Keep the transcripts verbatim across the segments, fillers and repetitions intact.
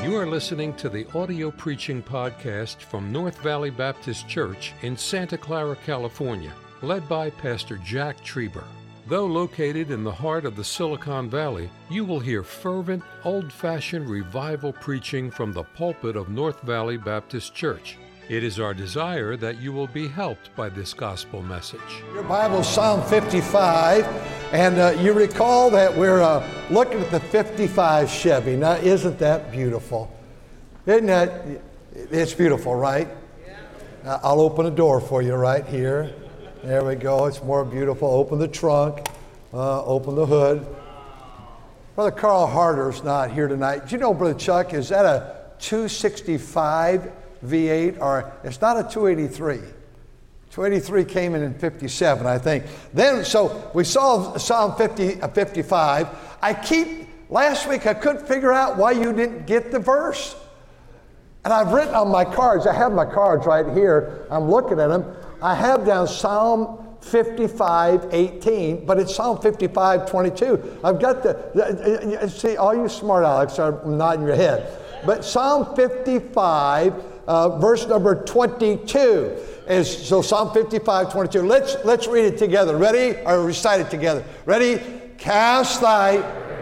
You are listening to the audio preaching podcast from North Valley Baptist Church in Santa Clara, California, led by Pastor Jack Trieber. Though located in the heart of the Silicon Valley, you will hear fervent, old-fashioned revival preaching from the pulpit of North Valley Baptist Church. It is our desire that you will be helped by this gospel message. Your Bible, Psalm fifty-five, and uh, you recall that we're uh, looking at the fifty-five Chevy. Now, isn't that beautiful? Isn't that, it's beautiful, right? Yeah. Uh, I'll open a door for you right here. There we go, it's more beautiful. Open the trunk, uh, open the hood. Brother Carl Harder's not here tonight. Do you know, Brother Chuck, is that a two sixty-five V eight, or it's not a two eighty-three. two eighty-three came in in fifty-seven, I think. Then, so we saw Psalm fifty, uh, fifty-five. I keep, last week I couldn't figure out why you didn't get the verse. And I've written on my cards, I have my cards right here, I'm looking at them. I have down Psalm fifty-five eighteen, but it's Psalm fifty-five twenty-two. I've got the, the see, all you smart Alex are nodding your head. But Psalm fifty-five, Uh, verse number twenty-two is, so Psalm fifty-five, twenty-two. Let's, let's read it together. Ready? Or recite it together. Ready? Cast thy...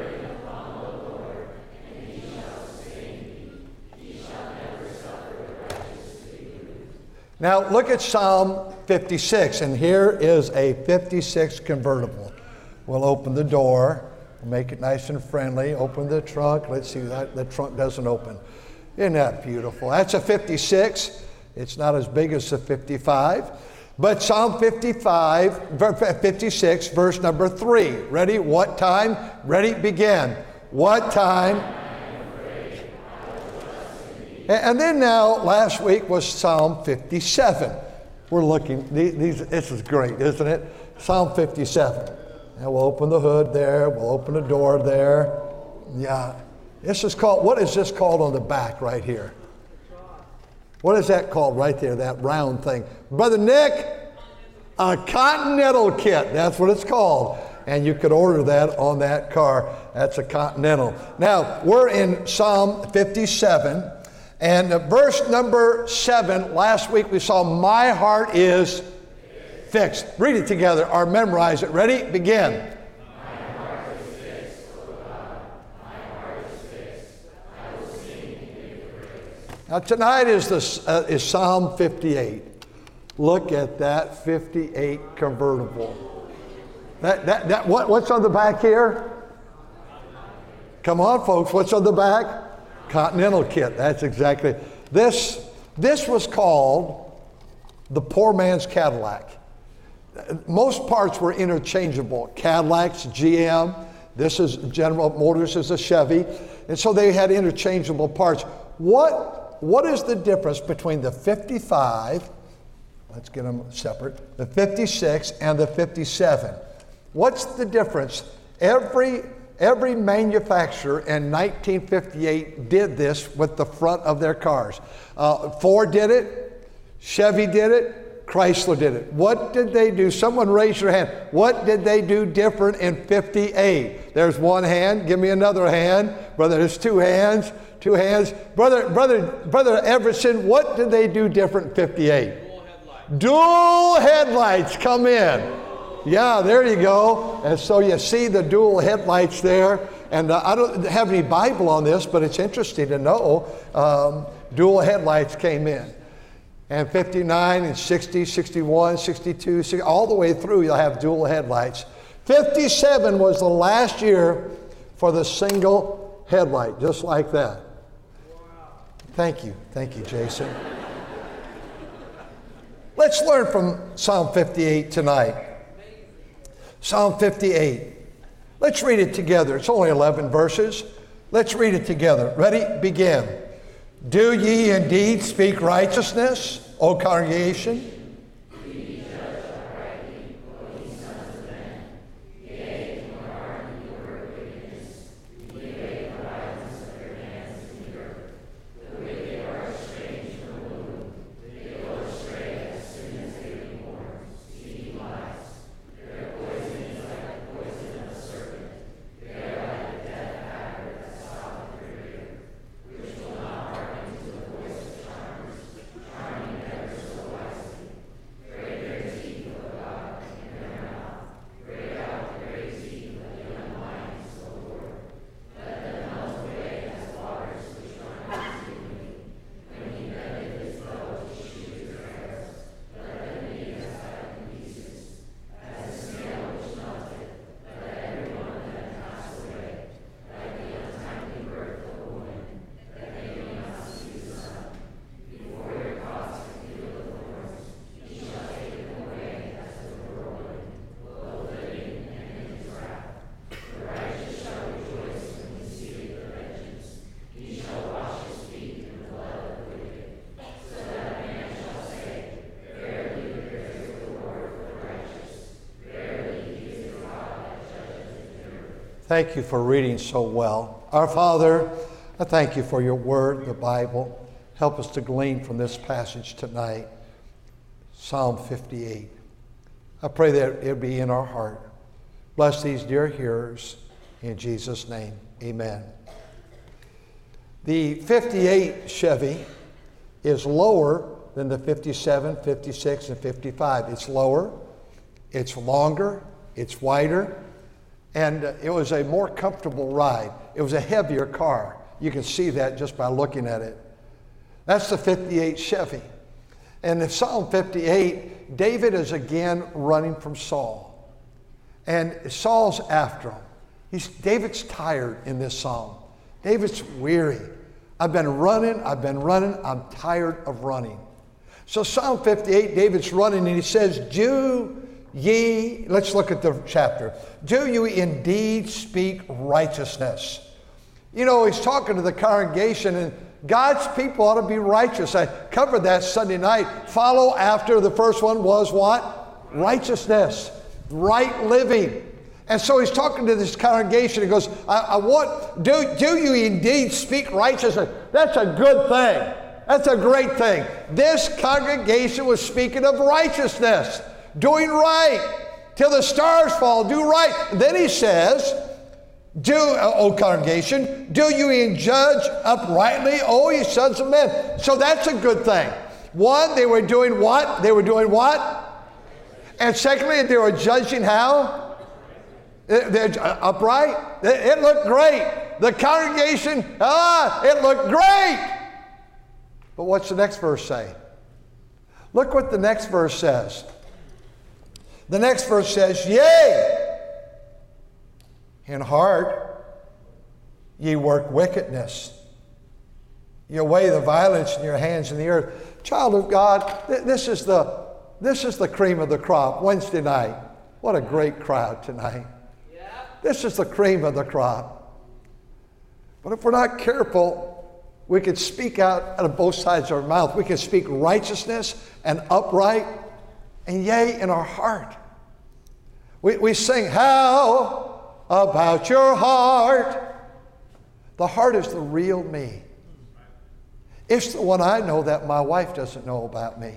Now look at Psalm fifty-six, and here is a fifty-six convertible. We'll open the door, make it nice and friendly, open the trunk. Let's see, that the trunk doesn't open. Isn't that beautiful? That's a fifty-six. It's not as big as a fifty-five. But Psalm fifty-five, fifty-six, verse number three. Ready? What time? Ready? Begin. What time? And then now, last week was Psalm fifty-seven. We're looking, these, this is great, isn't it? Psalm fifty-seven. And we'll open the hood there. We'll open the door there. Yeah. This is called, what is this called on the back right here? What is that called right there, that round thing? Brother Nick, a Continental kit. That's what it's called. And you could order that on that car. That's a Continental. Now, we're in Psalm fifty-seven. And verse number seven, last week we saw, my heart is fixed. Read it together or memorize it. Ready? Begin. Now tonight is, the, uh, is Psalm fifty-eight. Look at that fifty-eight convertible. That, that, that, what, what's on the back here? Come on, folks, what's on the back? Continental kit, that's exactly. This, this was called the poor man's Cadillac. Most parts were interchangeable. Cadillacs, G M, this is General Motors is a Chevy. And so they had interchangeable parts. What What is the difference between the fifty-five, let's get them separate, the fifty-six and the fifty-seven? What's the difference? Every, every manufacturer in nineteen fifty-eight did this with the front of their cars. Uh, Ford did it, Chevy did it, Chrysler did it. What did they do? Someone raise your hand. What did they do different in fifty-eight? There's one hand, give me another hand. Brother, there's two hands. Two hands. Brother, brother, brother Everson, what did they do different in fifty-eight? Dual headlights. Dual headlights come in. Yeah, there you go. And so you see the dual headlights there. And uh, I don't have any Bible on this, but it's interesting to know um, dual headlights came in. And fifty-nine and sixty, sixty-one, sixty-two, sixty, all the way through you'll have dual headlights. fifty-seven was the last year for the single headlight, just like that. Thank you. Thank you, Jason. Let's learn from Psalm fifty-eight tonight. Psalm fifty-eight. Let's read it together. It's only eleven verses. Let's read it together. Ready? Begin. Do ye indeed speak righteousness, O congregation? Which will Thank you for reading so well. Our Father, I thank you for your word, the Bible. Help us to glean from this passage tonight, Psalm fifty-eight. I pray that it be in our heart. Bless these dear hearers. In Jesus' name, amen. The fifty-eight Chevy is lower than the fifty-seven, fifty-six, and fifty-five. It's lower, it's longer, it's wider, and it was a more comfortable ride. It was a heavier car. You can see that just by looking at it. That's the fifty-eight Chevy. And in Psalm fifty-eight, David is again running from Saul. And Saul's after him. He's, David's tired in this psalm. David's weary. I've been running, I've been running, I'm tired of running. So Psalm fifty-eight, David's running and he says, do ye, let's look at the chapter. Do you indeed speak righteousness? You know, he's talking to the congregation, and God's people ought to be righteous. I covered that Sunday night. Follow after, the first one was what? Righteousness, right living. And so he's talking to this congregation. He goes, I, I want, do, do you indeed speak righteousness? That's a good thing. That's a great thing. This congregation was speaking of righteousness. Doing right till the stars fall. Do right. And then he says, do, O congregation, do you judge uprightly, O ye sons of men? So that's a good thing. One, they were doing what? They were doing what? And secondly, they were judging how? They're upright. It looked great. The congregation, ah, it looked great. But what's the next verse say? Look what the next verse says. The next verse says, yea, in heart ye work wickedness. You weigh the violence in your hands in the earth. Child of God, th- this is the this is the cream of the crop. Wednesday night. What a great crowd tonight. Yeah. This is the cream of the crop. But if we're not careful, we could speak out of both sides of our mouth. We can speak righteousness and upright and yea in our heart. We, we sing, how about your heart? The heart is the real me. It's the one I know that my wife doesn't know about me.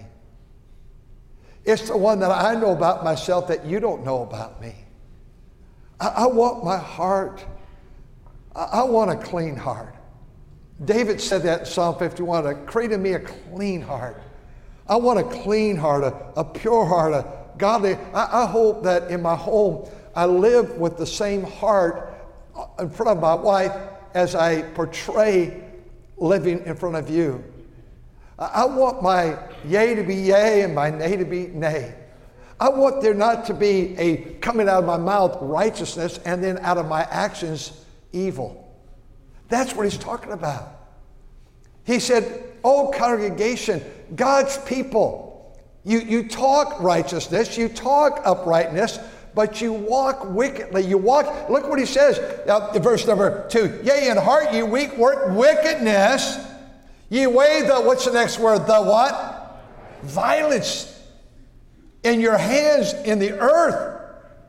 It's the one that I know about myself that you don't know about me. I, I want my heart. I, I want a clean heart. David said that in Psalm fifty-one, create in me a clean heart. I want a clean heart, a, a pure heart, a godly. I, I hope that in my home I live with the same heart in front of my wife as I portray living in front of you. I, I want my yea to be yea and my nay to be nay. I want there not to be a coming out of my mouth righteousness and then out of my actions evil. That's what he's talking about. He said, oh congregation, God's people, you, you talk righteousness, you talk uprightness, but you walk wickedly. You walk, look what he says, uh, verse number two. Yea, in heart ye weak work wickedness. Ye weigh the, what's the next word? The what? Violence in your hands in the earth.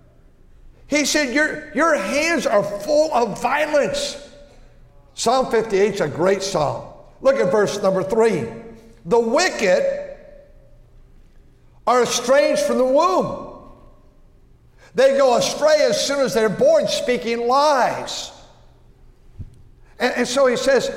He said, your, your hands are full of violence. Psalm fifty-eight is a great psalm. Look at verse number three. The wicked are estranged from the womb. They go astray as soon as they're born, speaking lies. And, and so he says,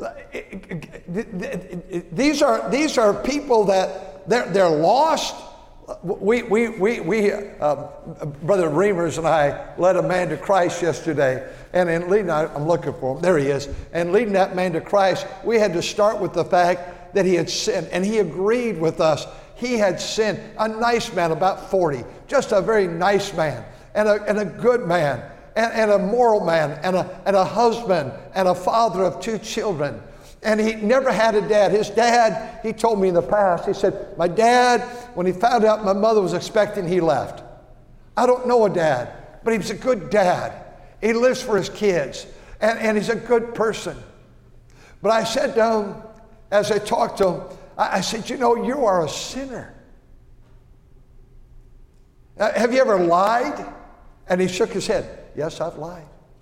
these are, these are people that they're, they're lost. We, we, we, we uh, Brother Reimers and I led a man to Christ yesterday. And in leading, I'm looking for him, there he is. And leading that man to Christ, we had to start with the fact that he had sinned. And he agreed with us. He had sinned. A nice man, about forty. Just a very nice man. And a, and a good man. And, and a moral man. And a, and a husband. And a father of two children. And he never had a dad. His dad, he told me in the past, he said, my dad, when he found out my mother was expecting, he left. I don't know a dad, but he was a good dad. He lives for his kids, and, and he's a good person. But I said to him, as I talked to him, I, I said, you know, you are a sinner. Uh, have you ever lied? And he shook his head. Yes, I've lied.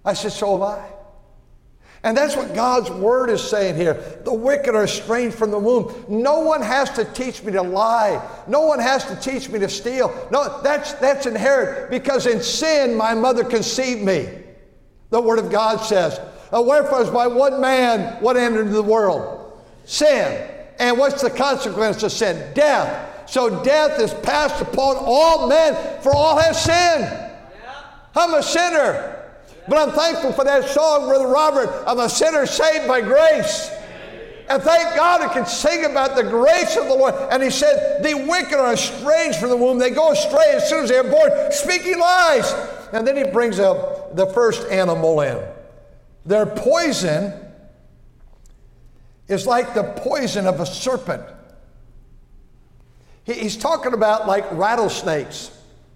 I said, so have I. And that's what God's word is saying here. The wicked are estranged from the womb. No one has to teach me to lie. No one has to teach me to steal. No, that's, that's inherent, because in sin my mother conceived me. The word of God says, uh, wherefore is by one man what entered into the world? Sin. And what's the consequence of sin? Death. So death is passed upon all men, for all have sinned. Yeah. I'm a sinner. But I'm thankful for that song, Brother Robert. I'm a sinner saved by grace. And thank God I can sing about the grace of the Lord. And he said, the wicked are estranged from the womb. They go astray as soon as they are born, speaking lies. And then he brings up the first animal in. Their poison is like the poison of a serpent. He, he's talking about like rattlesnakes.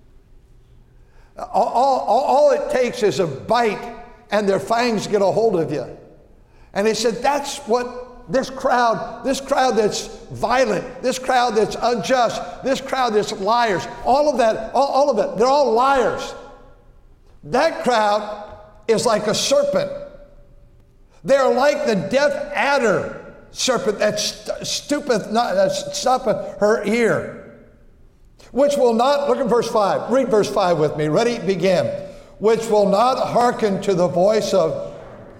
All, all, all it takes is a bite and their fangs get a hold of you. And he said, that's what this crowd, this crowd that's violent, this crowd that's unjust, this crowd that's liars, all of that, all, all of it, they're all liars. That crowd is like a serpent. They're like the deaf adder serpent that st- stoopeth not, that stoppeth her ear. Which will not, look at verse five. Read verse five with me. Ready? Begin. Which will not hearken to the voice of...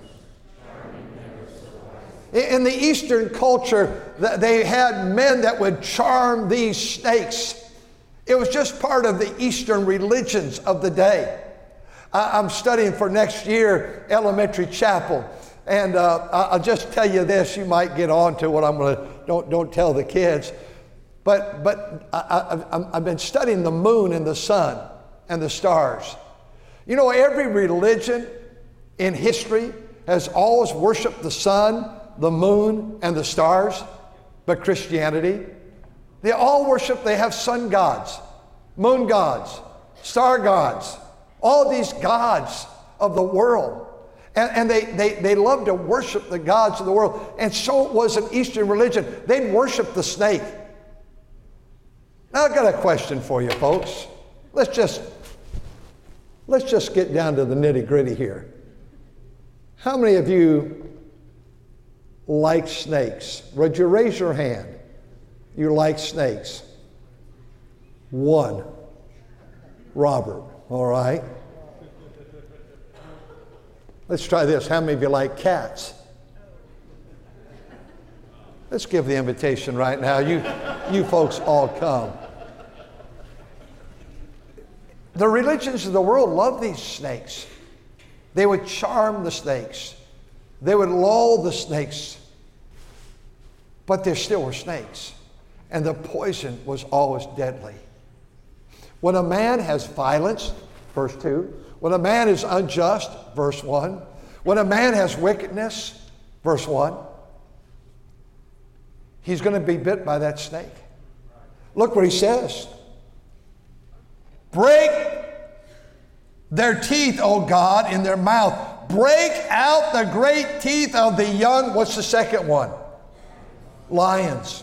In the Eastern culture, they had men that would charm these snakes. It was just part of the Eastern religions of the day. I'm studying for next year elementary chapel. And uh, I'll just tell you this. You might get on to what I'm going to... Don't, don't tell the kids. But, but I, I, I've been studying the moon and the sun and the stars. You know, every religion in history has always worshiped the sun, the moon, and the stars. But Christianity, they all worship, they have sun gods, moon gods, star gods, all these gods of the world. And, and they, they, they love to worship the gods of the world. And so it was in Eastern religion. They'd worship the snake. Now I've got a question for you, folks. Let's just, let's just get down to the nitty-gritty here. How many of you like snakes? Would you raise your hand? You like snakes? One. Robert, all right. Let's try this. How many of you like cats? Let's give the invitation right now. You, you folks all come. The religions of the world love these snakes. They would charm the snakes. They would lull the snakes. But there still were snakes. And the poison was always deadly. When a man has violence, verse two. When a man is unjust, verse one. When a man has wickedness, verse one. He's going to be bit by that snake. Look what he says. Break their teeth, O God, in their mouth. Break out the great teeth of the young. What's the second one? Lions.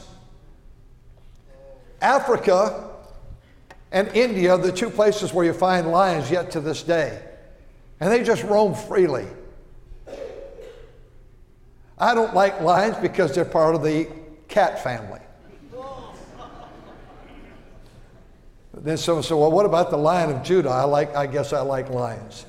Africa and India are the two places where you find lions yet to this day. And they just roam freely. I don't like lions because they're part of the cat family. Then someone said, well, what about the Lion of Judah? I like, I guess I like lions.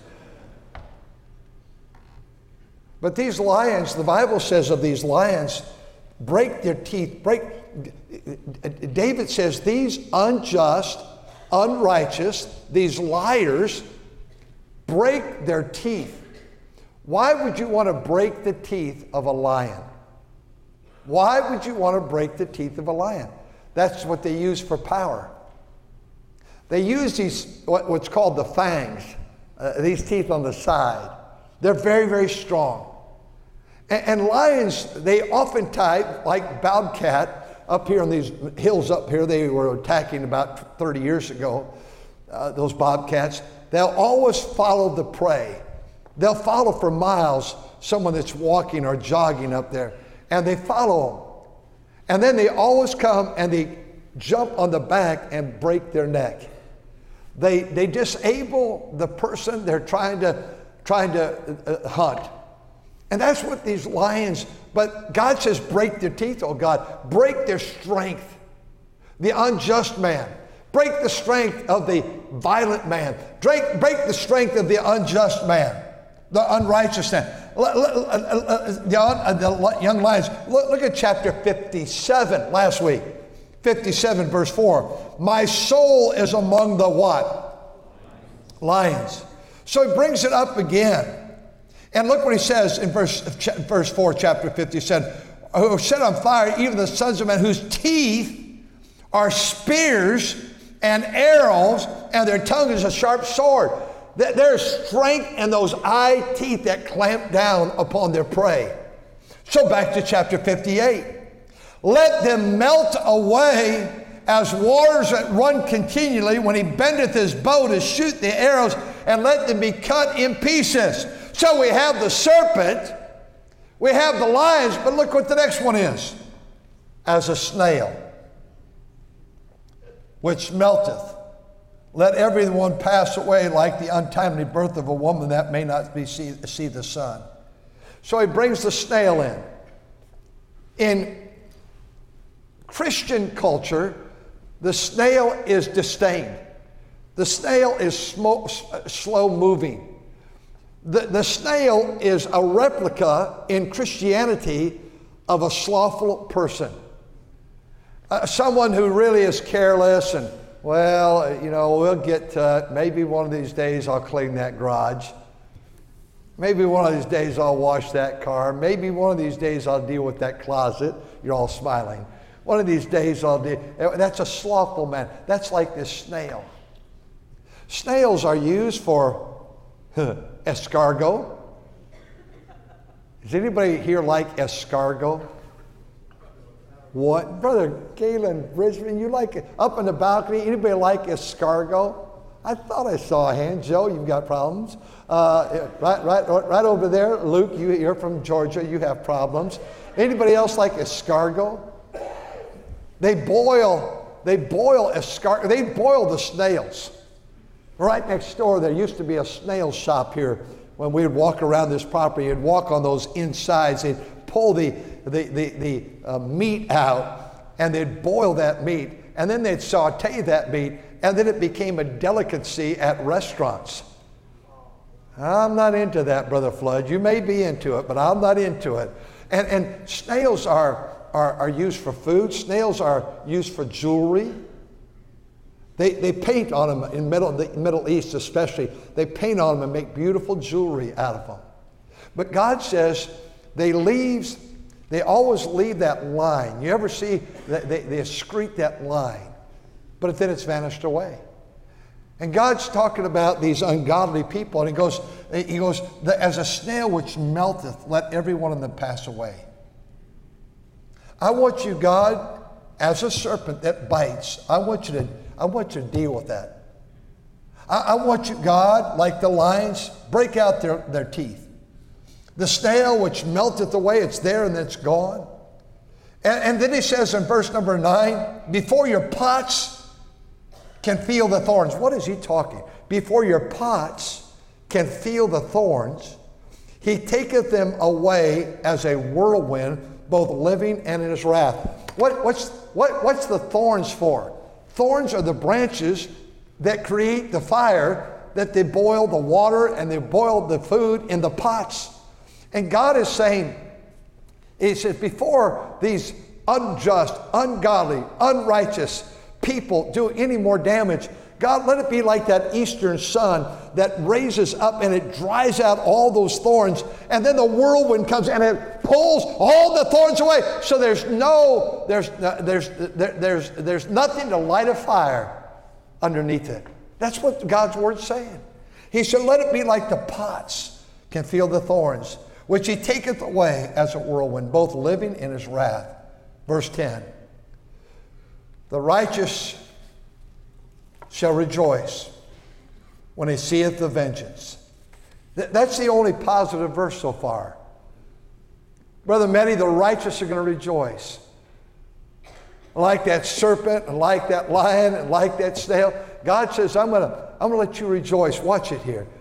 But these lions, the Bible says of these lions, break their teeth, break. David says these unjust, unrighteous, these liars break their teeth. Why would you want to break the teeth of a lion? Why would you want to break the teeth of a lion? That's what they use for power. They use these, what, what's called the fangs, uh, these teeth on the side. They're very, very strong. And, and lions, they oftentimes, like bobcat, up here on these hills up here, they were attacking about thirty years ago, uh, those bobcats, they'll always follow the prey. They'll follow for miles someone that's walking or jogging up there, and they follow them. And then they always come and they jump on the back and break their neck. They, they disable the person they're trying to trying to uh, hunt. And that's what these lions, but God says, break their teeth, oh God. Break their strength. The unjust man. Break the strength of the violent man. Break, break the strength of the unjust man. The unrighteous man. The, uh, the young lions. Look, look at chapter fifty-seven last week. fifty-seven verse four. My soul is among the what? Lions. So he brings it up again. And look what he says in verse, verse four, chapter fifty-seven. Who have set on fire even the sons of men, whose teeth are spears and arrows, and their tongue is a sharp sword. There's strength in those eye teeth that clamp down upon their prey. So back to chapter fifty-eight. Let them melt away as waters that run continually when he bendeth his bow to shoot the arrows, and let them be cut in pieces. So we have the serpent, we have the lions, but look what the next one is. As a snail, which melteth. Let everyone pass away like the untimely birth of a woman that may not be see, see the sun. So he brings the snail in. In Christian culture, the snail is disdained. The snail is sm- slow moving. The, the snail is a replica in Christianity of a slothful person. Uh, someone who really is careless and, well, you know, we'll get to it. Maybe one of these days I'll clean that garage. Maybe one of these days I'll wash that car. Maybe one of these days I'll deal with that closet. You're all smiling. One of these days I'll deal. That's a slothful man. That's like this snail. Snails are used for escargot. Does anybody here like escargot? What? Brother Galen Brisbane, you like it? Up in the balcony, anybody like escargot? I thought I saw a hand. Joe, you've got problems. Uh, right, right, right over there. Luke, you, you're from Georgia. You have problems. Anybody else like escargot? They boil, they boil escargot. They boil the snails. Right next door, there used to be a snail shop here. When we would walk around this property and walk on those insides, they'd pull the, the, the, the uh, meat out, and they'd boil that meat, and then they'd saute that meat, and then it became a delicacy at restaurants. I'm not into that, Brother Flood. You may be into it, but I'm not into it. And, and snails are, are, are used for food. Snails are used for jewelry. They, they paint on them in middle, the Middle East especially. They paint on them and make beautiful jewelry out of them. But God says they leaves, they always leave that line. You ever see that they, they excrete that line, but then it's vanished away. And God's talking about these ungodly people, and he goes, he goes, as a snail which melteth, let every one of them pass away. I want you, God, as a serpent that bites, I want you to I want you to deal with that. I, I want you, God, like the lions, break out their, their teeth. The snail which melteth away, it's there and it's gone. And, and then he says in verse number nine, before your pots can feel the thorns. What is he talking? Before your pots can feel the thorns, he taketh them away as a whirlwind, both living and in his wrath. What, what's, what, what's the thorns for? Thorns are the branches that create the fire, that they boil the water and they boil the food in the pots. And God is saying, he says, before these unjust, ungodly, unrighteous people do any more damage, God, let it be like that eastern sun that raises up and it dries out all those thorns, and then the whirlwind comes and it pulls all the thorns away. So there's no, there's, there's, there, there's, there's nothing to light a fire underneath it. That's what God's word's saying. He said, let it be like the pots can feel the thorns, which he taketh away as a whirlwind, both living in his wrath. Verse ten. The righteous shall rejoice when he seeth the vengeance. Th- that's the only positive verse so far. Brother Mehdi, the righteous are going to rejoice. Like that serpent, and like that lion, and like that snail. God says, I'm going to I'm going to let you rejoice. Watch it here.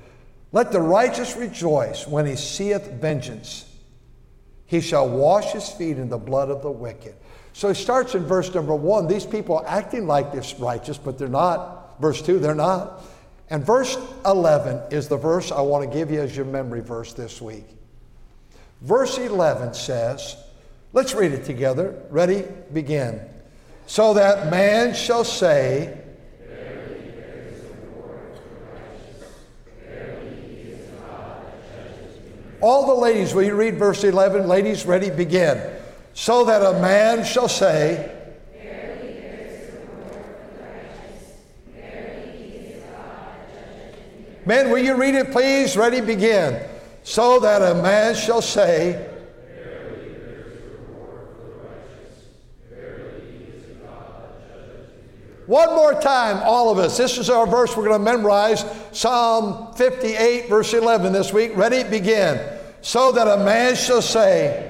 Let the righteous rejoice when he seeth vengeance. He shall wash his feet in the blood of the wicked. So he starts in verse number one. These people are acting like they're righteous, but they're not. Verse two, they're not. And verse eleven is the verse I want to give you as your memory verse this week. Verse eleven says, let's read it together. Ready? Begin. So that man shall say, all the ladies, will you read verse eleven? Ladies, ready? Begin. So that a man shall say, men, will you read it, please? Ready? Begin. So that a man shall say, one more time, all of us. This is our verse we're going to memorize. Psalm fifty-eight, verse eleven this week. Ready? Begin. So that a man shall say,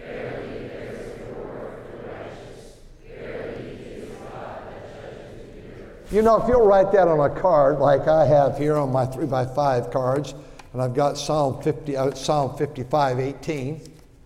you know, if you'll write that on a card like I have here on my three by five cards, and I've got Psalm fifty, uh, Psalm fifty-five, eighteen,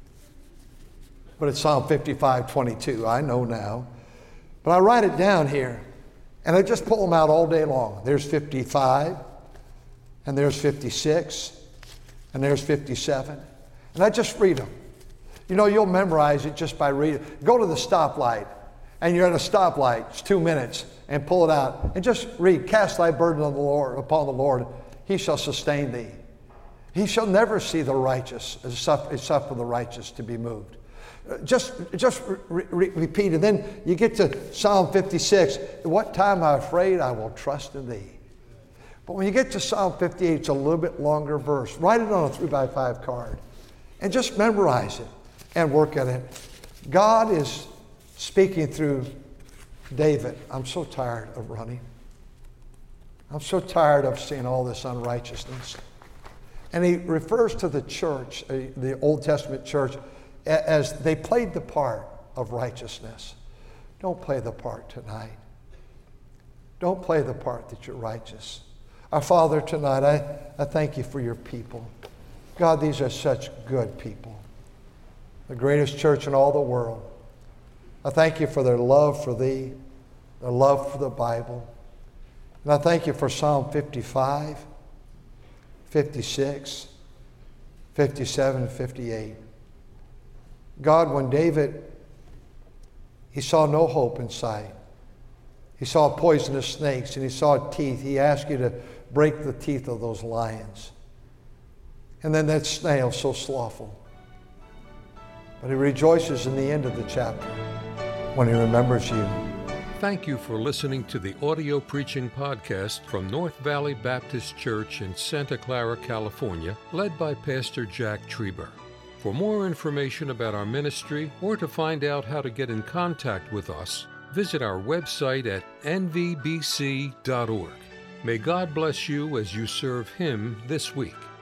but it's Psalm fifty-five, twenty-two, I know now. But I write it down here, and I just pull them out all day long. There's fifty-five, and there's fifty-six, and there's fifty-seven, and I just read them. You know, you'll memorize it just by reading. Go to the stoplight, and you're at a stoplight, it's two minutes, and pull it out, and just read, cast thy burden on the Lord, upon the Lord, he shall sustain thee. He shall never see the righteous, suffer, suffer the righteous to be moved. Just, just re- re- repeat, and then you get to Psalm fifty-six. What time I'm afraid, I will trust in thee. But when you get to Psalm fifty-eight, it's a little bit longer verse. Write it on a three by five card, and just memorize it and work at it. God is speaking through David. I'm so tired of running. I'm so tired of seeing all this unrighteousness. And he refers to the church, uh, the Old Testament church, as they played the part of righteousness. Don't play the part tonight. Don't play the part that you're righteous. Our Father, tonight, I, I thank you for your people. God, these are such good people. The greatest church in all the world. I thank you for their love for thee, their love for the Bible. And I thank you for Psalm fifty-five, fifty-six, fifty-seven, and fifty-eight. God, when David, he saw no hope in sight. He saw poisonous snakes and he saw teeth. He asked you to break the teeth of those lions. And then that snail so slothful. But he rejoices in the end of the chapter when he remembers you. Thank you for listening to the audio preaching podcast from North Valley Baptist Church in Santa Clara, California, led by Pastor Jack Trieber. For more information about our ministry or to find out how to get in contact with us, visit our website at n v b c dot org. May God bless you as you serve Him this week.